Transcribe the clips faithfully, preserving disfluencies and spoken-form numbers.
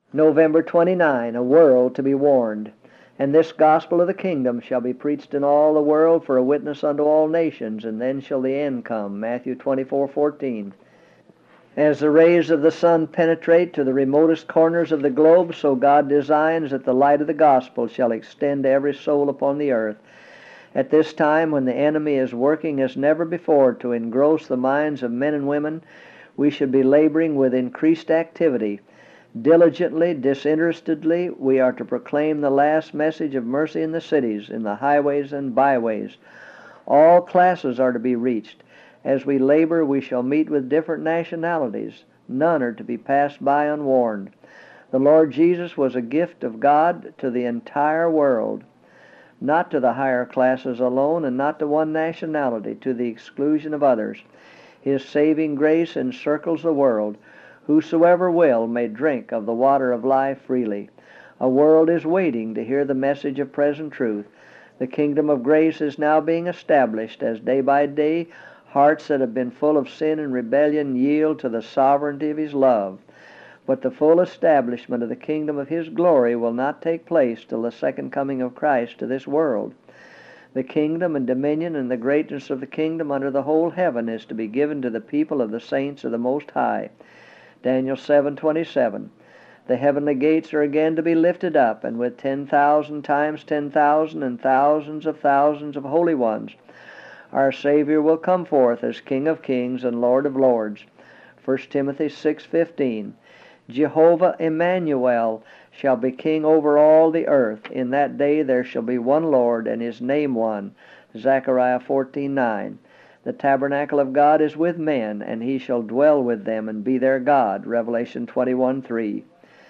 November twenty-ninth, a world to be warned. And this gospel of the kingdom shall be preached in all the world for a witness unto all nations, and then shall the end come. Matthew twenty-four fourteen. As the rays of the sun penetrate to the remotest corners of the globe, so God designs that the light of the gospel shall extend to every soul upon the earth. At this time, when the enemy is working as never before to engross the minds of men and women, we should be laboring with increased activity. Diligently, disinterestedly, we are to proclaim the last message of mercy in the cities, in the highways and byways. All classes are to be reached. As we labor, we shall meet with different nationalities. None are to be passed by unwarned. The Lord Jesus was a gift of God to the entire world, not to the higher classes alone, and not to one nationality, to the exclusion of others. His saving grace encircles the world. Whosoever will may drink of the water of life freely. A world is waiting to hear the message of present truth. The kingdom of grace is now being established as day by day hearts that have been full of sin and rebellion yield to the sovereignty of His love. But the full establishment of the kingdom of His glory will not take place till the second coming of Christ to this world. The kingdom and dominion and the greatness of the kingdom under the whole heaven is to be given to the people of the saints of the Most High. Daniel seven twenty-seven. The heavenly gates are again to be lifted up, and with ten thousand times ten thousand and thousands of thousands of holy ones, our Savior will come forth as King of kings and Lord of lords. First Timothy six fifteen. Jehovah Emmanuel shall be king over all the earth. In that day there shall be one Lord, and His name one. Zechariah fourteen nine. The tabernacle of God is with men, and He shall dwell with them and be their God. Revelation twenty-one three.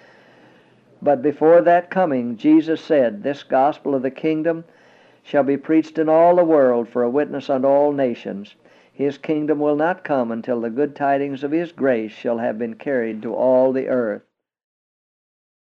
But before that coming, Jesus said, this gospel of the kingdom shall be preached in all the world for a witness unto all nations. His kingdom will not come until the good tidings of His grace shall have been carried to all the earth.